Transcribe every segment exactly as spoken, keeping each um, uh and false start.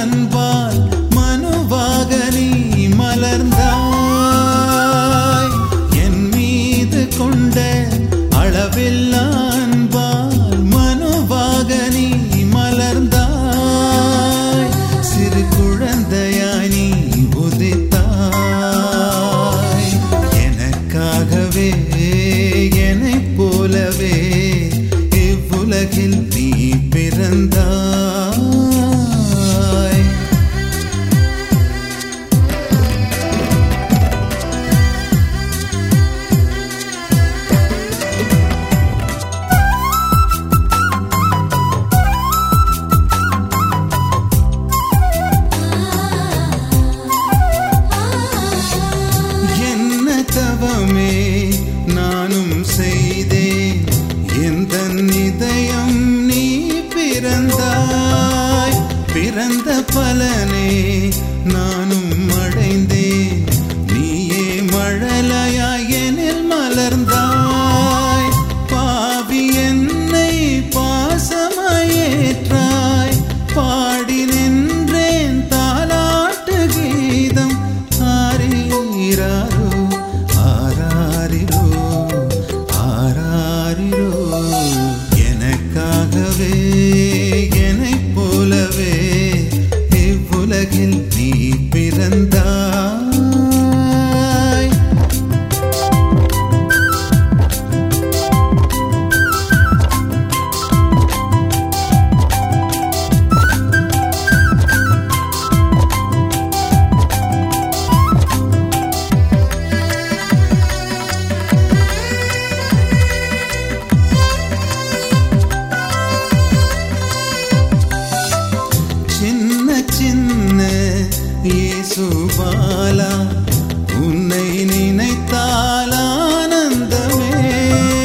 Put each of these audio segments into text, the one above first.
அன்பால் மனுவாக நீ மலர்ந்தாய். என் மீது கொண்ட அளவில்லா அன்பால் மனுவாக நீ மலர்ந்தாய். சிறு குழந்தையாய் நீ உதித்தாய். எனக்காகவே என்னைப் போலவே இவ்வுலகில் நீ பிறந்தாய். என்ன தவமே நானும் செய்தேன், எந்த இதயம் நீ பிறந்தாய். பிறந்த பலனே நானும் அடைந்தேன், நீயே மழலையாய் எனில் மலர்ந்தாய். பாவி என்னை பாசமாயேற்றாய், பாடி நின்றேன் தாலாட்டு கீதம். ஆரீராரோ ஆராரிரோ ஆராரிரோ. எனக்காகவே என்னைப் போலவே இவ்வுலகில் நீ பிறந்தாய். சின்ன சின்ன இயேசுபாலா, உன்னை நினைத்தால் ஆனந்தமே.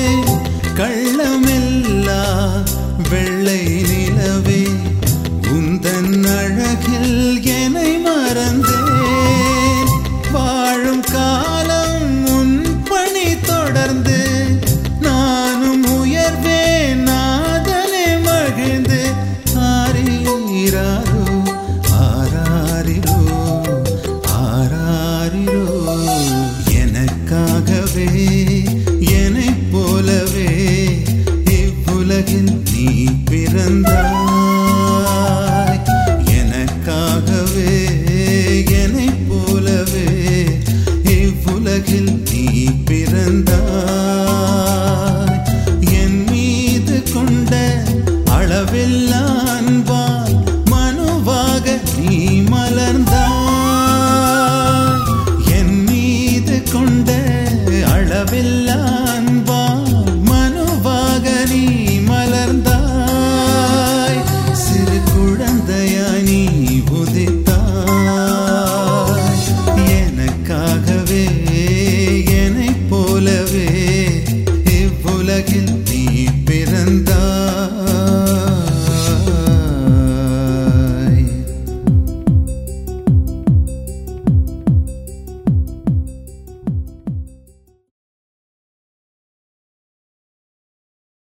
கள்ளமில்லா வெள்ளை நிலவே, உந்தன் அழகில் என்னை மறந்தேன். வாழும் காலம் உன் பணி தொடர்ந்து நானும் உயர்வேன், நாதனை மகிழ்ந்து. ஆரீராரோ ஆராரிரோ ஆராரிரோ. எனக்காகவே என்னைப் போலவே இவ்வுலகில் நீ பிறந்தாய். எனக்காகவே என்னைப் போலவே இவ்வுலகில் நீ பிறந்தாய். என் மீது கொண்ட அளவில்லா அன்பால் மனுவாக நீ மலர்ந்தாய். என் மீது கொண்ட அளவில்லா அன்பால் மனுவாக நீ மலர்ந்தாய். சிறு குழந்தையாய் நீ உதித்தாய். எனக்காகவே என்னைப் போலவே இவ்வுலகில்